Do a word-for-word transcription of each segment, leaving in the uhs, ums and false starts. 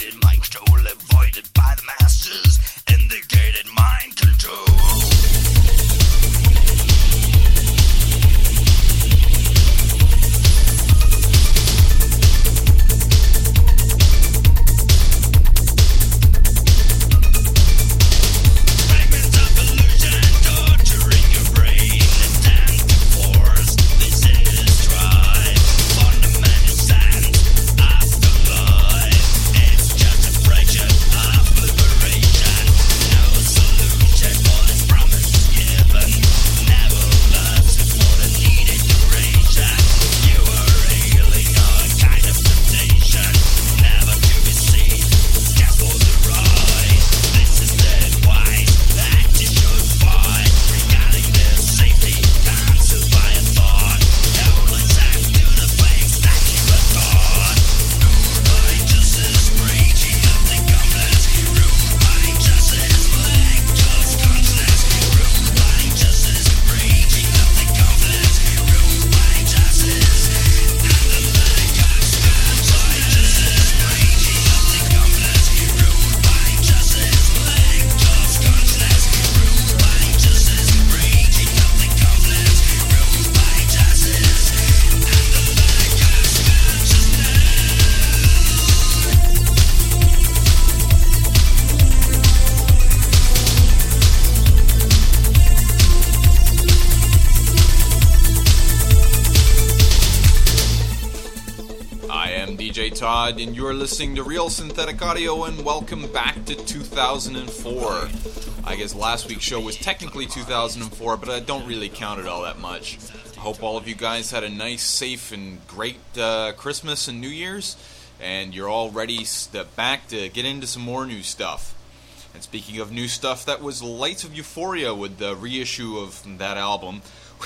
Todd, and you're listening to Real Synthetic Audio, and welcome back to two thousand four. I guess last week's show was technically two thousand four, but I don't really count it all that much. I hope all of you guys had a nice, safe, and great uh, Christmas and New Year's, and you're all ready step back to get into some more new stuff. And speaking of new stuff, that was Lights of Euphoria with the reissue of that album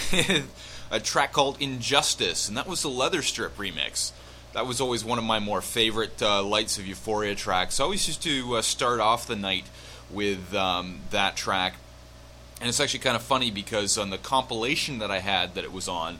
with a track called Injustice, and that was the Leather Strip remix. That was always one of my more favorite uh, Lights of Euphoria tracks. I always used to uh, start off the night with um, that track. And it's actually kind of funny because on the compilation that I had that it was on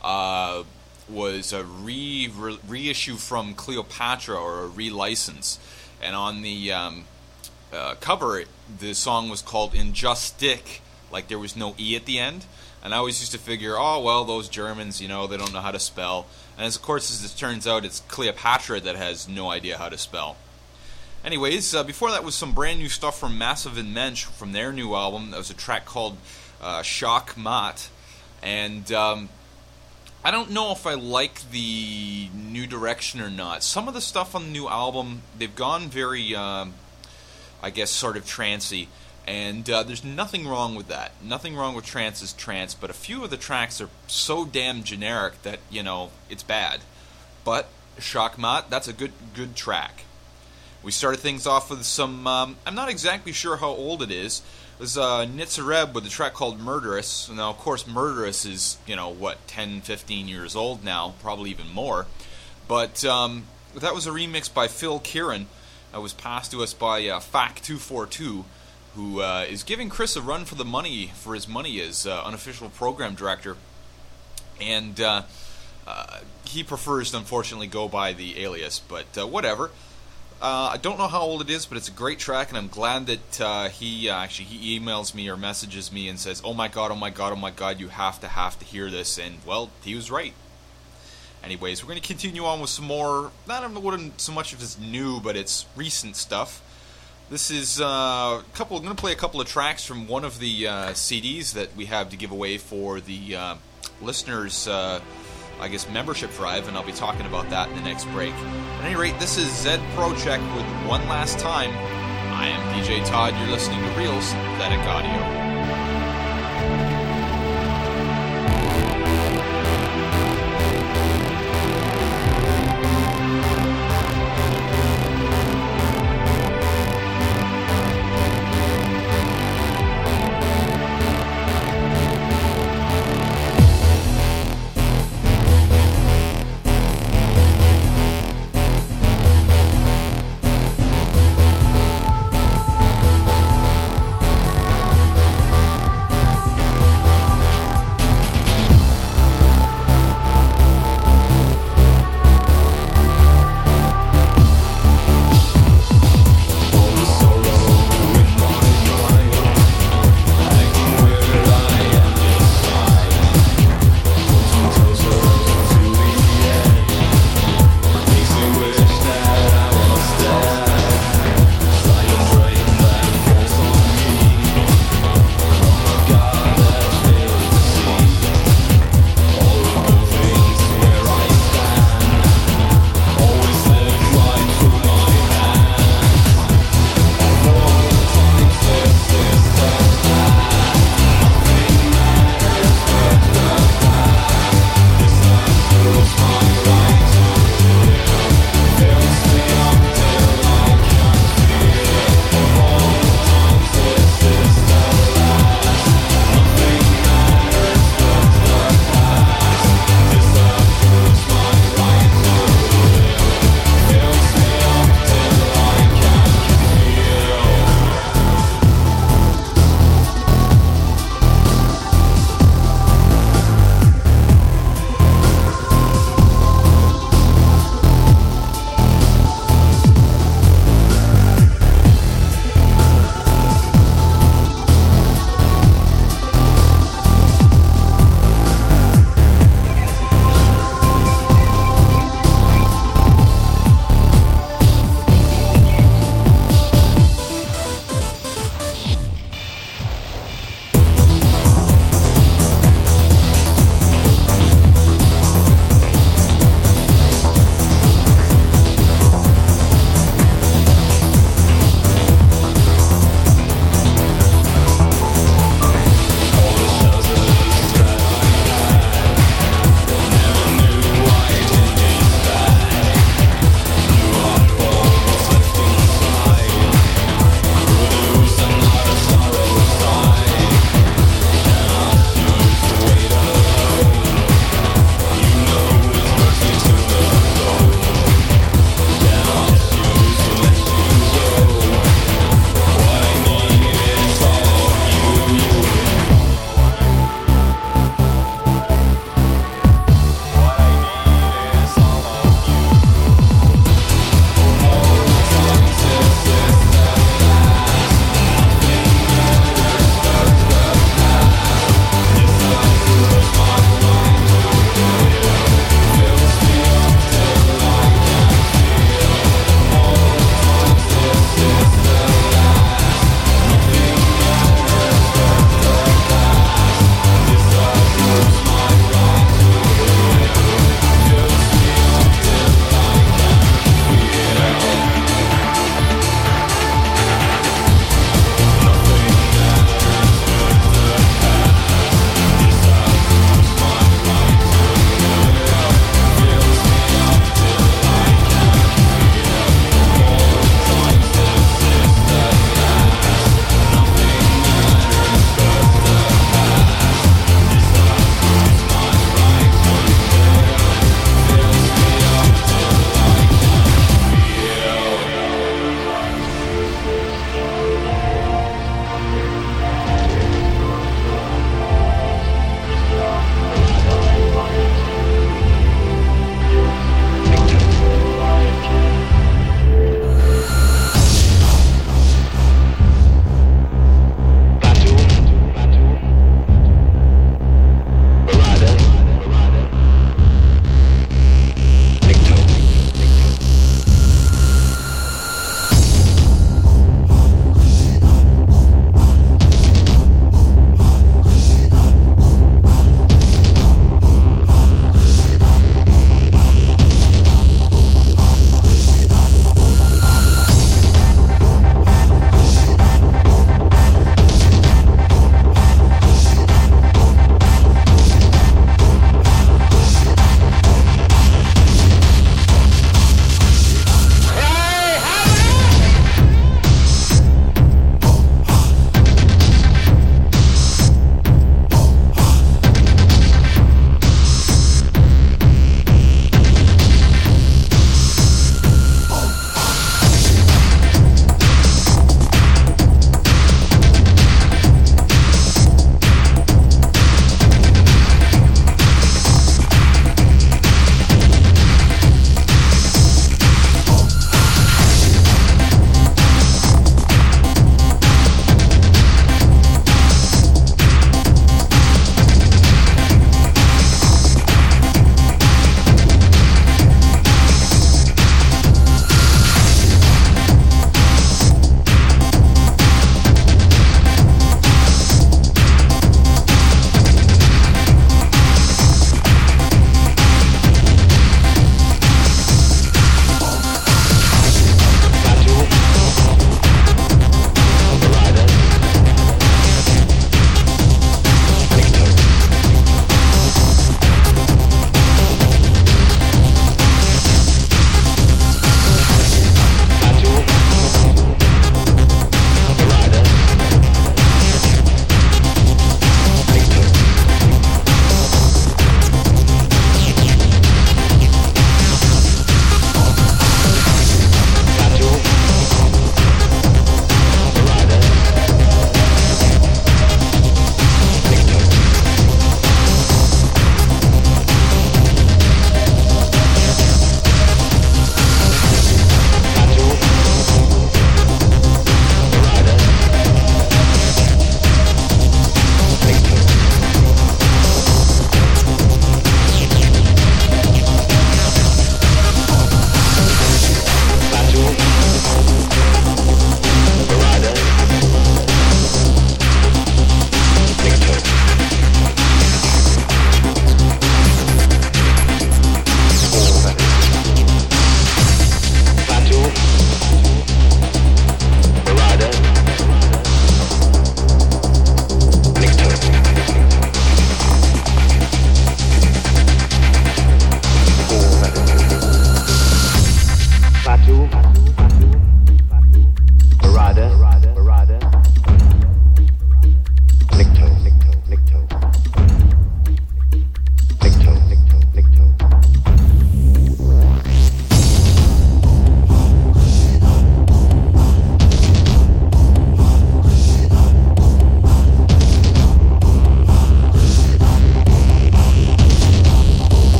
uh, was a re- re- reissue from Cleopatra, or a relicense. And on the um, uh, cover, the song was called Injustic, like there was no E at the end. And I always used to figure, oh, well, those Germans, you know, they don't know how to spell. And as of course, as it turns out, it's Cleopatra that has no idea how to spell. Anyways, uh, before that was some brand new stuff from Massive and Mensch from their new album. That was a track called uh, Shock Mat. And um, I don't know if I like the new direction or not. Some of the stuff on the new album, they've gone very, um, I guess, sort of trancey. And uh, there's nothing wrong with that. Nothing wrong with trance is trance, but a few of the tracks are so damn generic that, you know, it's bad. But Shock Mat, that's a good good track. We started things off with some, um, I'm not exactly sure how old it is. It was uh, Nitzareb with a track called Murderous. Now, of course, Murderous is, you know, what, ten, fifteen years old now, probably even more. But um, that was a remix by Phil Kieran. It was passed to us by uh, F A C two forty-two. Who uh, is giving Chris a run for the money, for his money as uh, unofficial program director. And uh, uh, he prefers to unfortunately go by the alias, but uh, whatever. Uh, I don't know how old it is, but it's a great track, and I'm glad that uh, he, uh, actually, he emails me or messages me and says, oh my god, oh my god, oh my god, you have to, have to hear this, and, well, he was right. Anyways, we're going to continue on with some more, not so much of it's new, but it's recent stuff. This is uh, a couple. I'm going to play a couple of tracks from one of the uh, C Ds that we have to give away for the uh, listeners, uh, I guess, membership drive, and I'll be talking about that in the next break. At any rate, this is Zed Project with One Last Time. I am D J Todd. You're listening to Real Synthetic Audio. We'll be right back.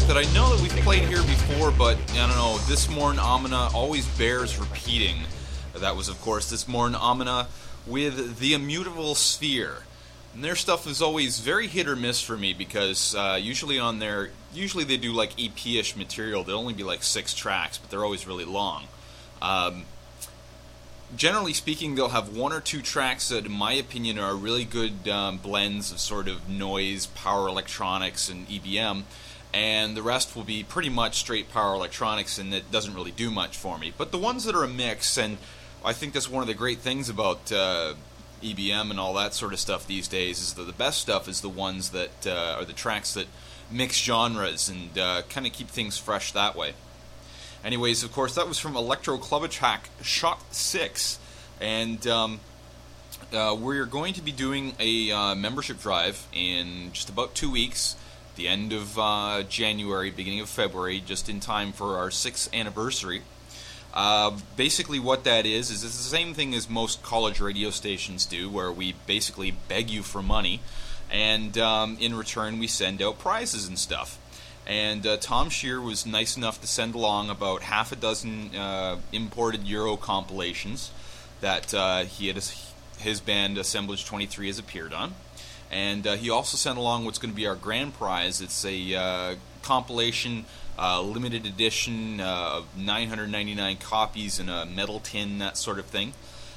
that I know that we've played here before, but I don't know, This Morn Amina always bears repeating. That was, of course, This Morn Amina with The Immutable Sphere. And their stuff is always very hit or miss for me because uh, usually on their, usually they do like E P-ish material. They'll only be like six tracks, but they're always really long. Um, generally speaking, they'll have one or two tracks that, in my opinion, are really good um, blends of sort of noise, power electronics, and E B M. And the rest will be pretty much straight power electronics, and it doesn't really do much for me. But the ones that are a mix, and I think that's one of the great things about uh, E B M and all that sort of stuff these days, is that the best stuff is the ones that uh, are the tracks that mix genres and uh, kind of keep things fresh that way. Anyways, of course, that was from Electro Klobuchar Shot six, and um, uh, we're going to be doing a uh, membership drive in just about two weeks. The end of uh, January, beginning of February, just in time for our sixth anniversary. Uh, basically what that is, is it's the same thing as most college radio stations do, where we basically beg you for money, and um, in return we send out prizes and stuff. And uh, Tom Shear was nice enough to send along about half a dozen uh, imported Euro compilations that uh, he had his, his band Assemblage twenty-three has appeared on. And uh, he also sent along what's going to be our grand prize. It's a uh, compilation, uh, limited edition uh, of nine hundred ninety-nine copies in a metal tin, that sort of thing.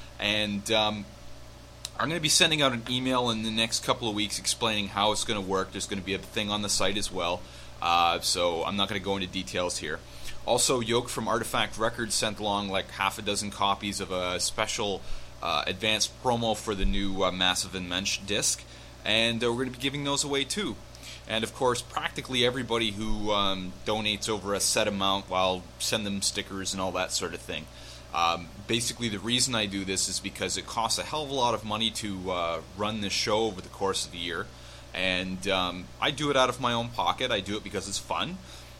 And um, I'm going to be sending out an email in the next couple of weeks explaining how it's going to work. There's going to be a thing on the site as well. Uh, so I'm not going to go into details here. Also, Yoke from Artifact Records sent along like half a dozen copies of a special uh, advanced promo for the new uh, Massive and Mensch disc. And uh, we're going to be giving those away too. And of course, practically everybody who um, donates over a set amount, well, I'll send them stickers and all that sort of thing. Um, basically, the reason I do this is because it costs a hell of a lot of money to uh, run this show over the course of the year. And um, I do it out of my own pocket. I do it because it's fun.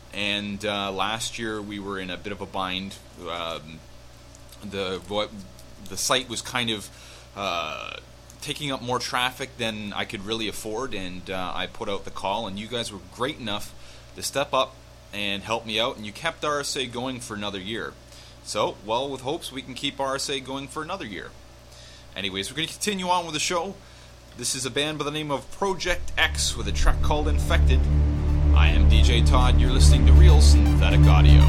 And uh, last year we were in a bit of a bind. Um, the the site was kind of Uh, taking up more traffic than I could really afford, and uh, I put out the call, and you guys were great enough to step up and help me out, and you kept R S A going for another year. So, well, with hopes we can keep R S A going for another year. Anyways, we're going to continue on with the show. This is a band by the name of Project X with a track called Infected. I am D J Todd, you're listening to Real Synthetic Audio.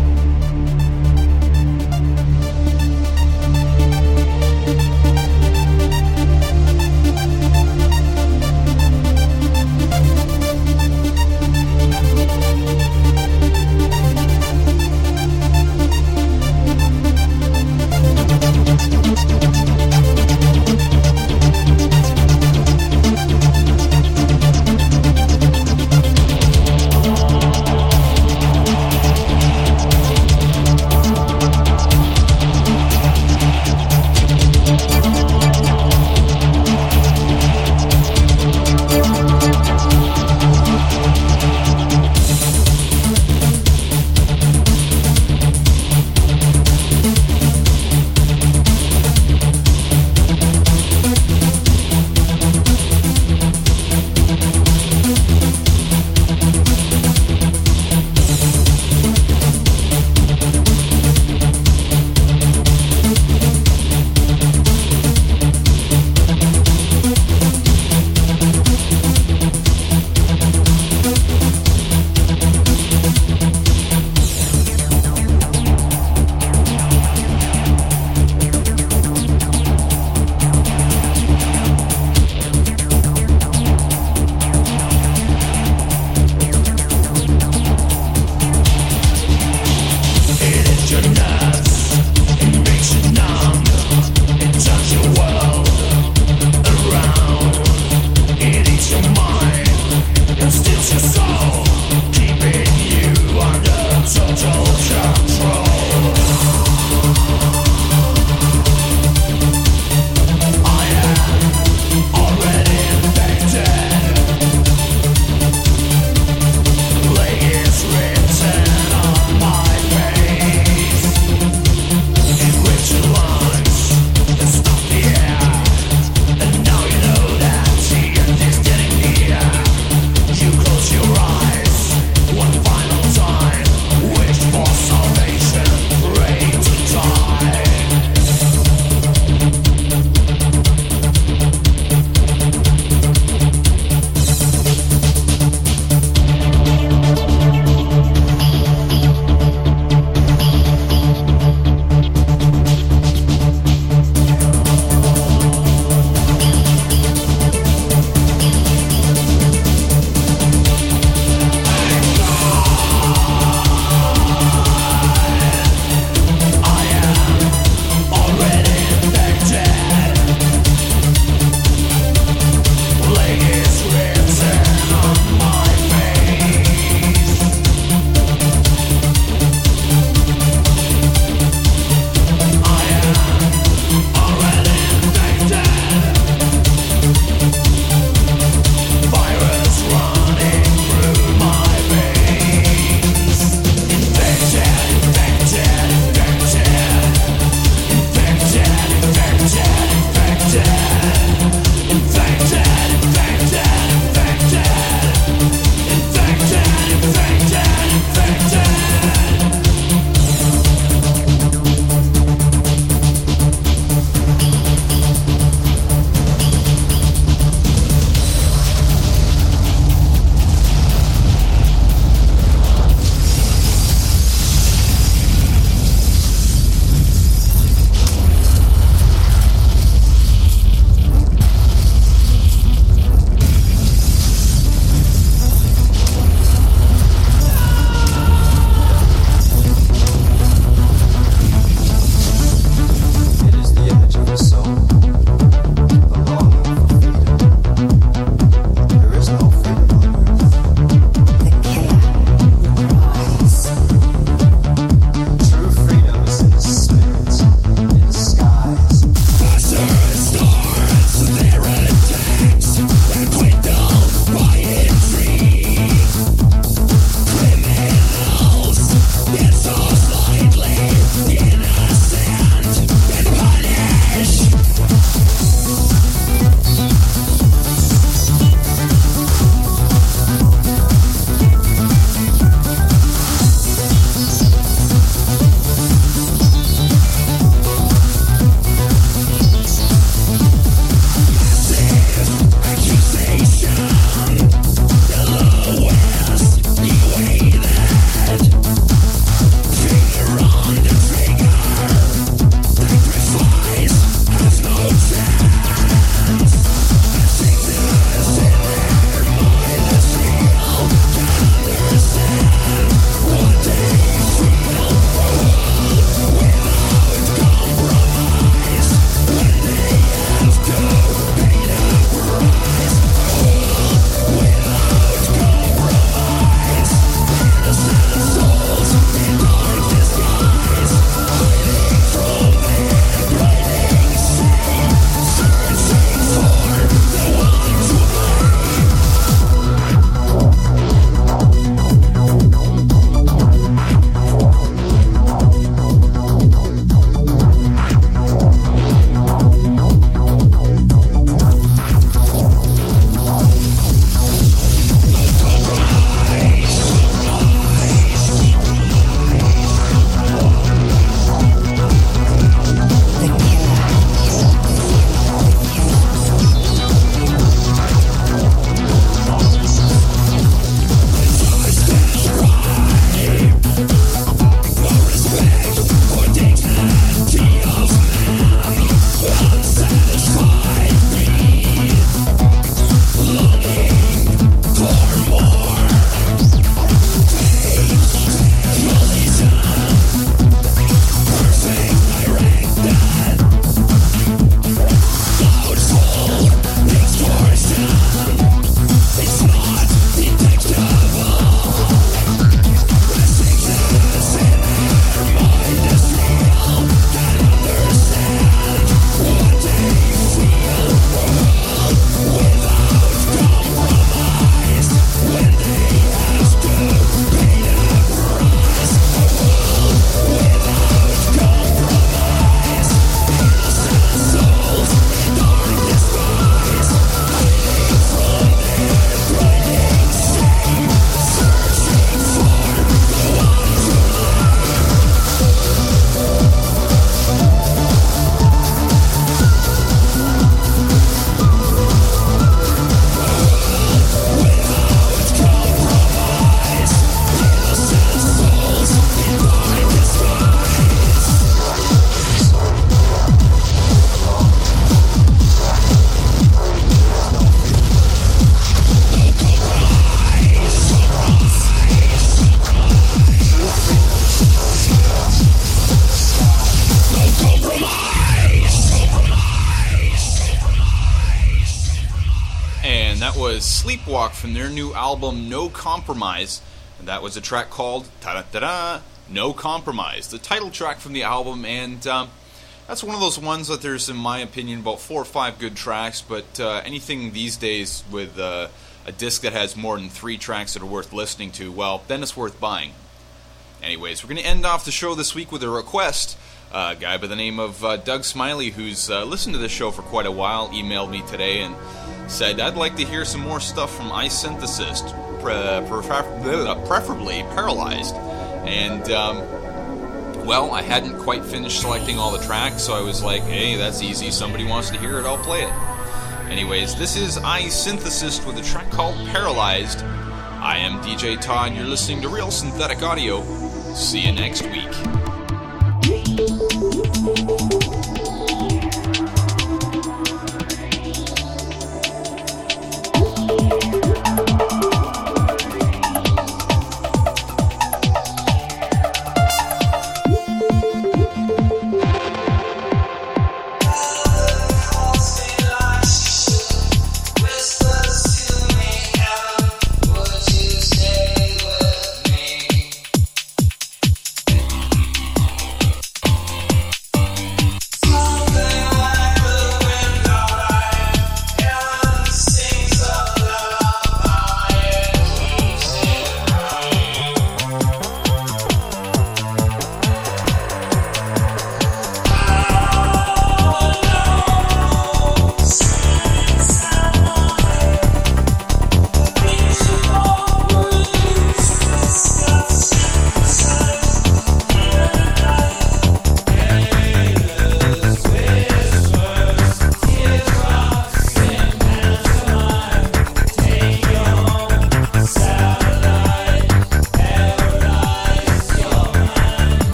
Sleepwalk from their new album No Compromise, and that was a track called ta-da-ta-da, No Compromise, the title track from the album. And um, that's one of those ones that there's, in my opinion, about four or five good tracks, but uh, anything these days with uh, a disc that has more than three tracks that are worth listening to, well, then it's worth buying. Anyways, we're going to end off the show this week with a request. Uh, a guy by the name of uh, Doug Smiley, who's uh, listened to this show for quite a while, emailed me today and said, I'd like to hear some more stuff from iSynthesis, pre- prefer- preferably Paralyzed. And, um, well, I hadn't quite finished selecting all the tracks, so I was like, hey, that's easy. Somebody wants to hear it, I'll play it. Anyways, this is iSynthesis with a track called Paralyzed. I am D J Todd, you're listening to Real Synthetic Audio. See you next week.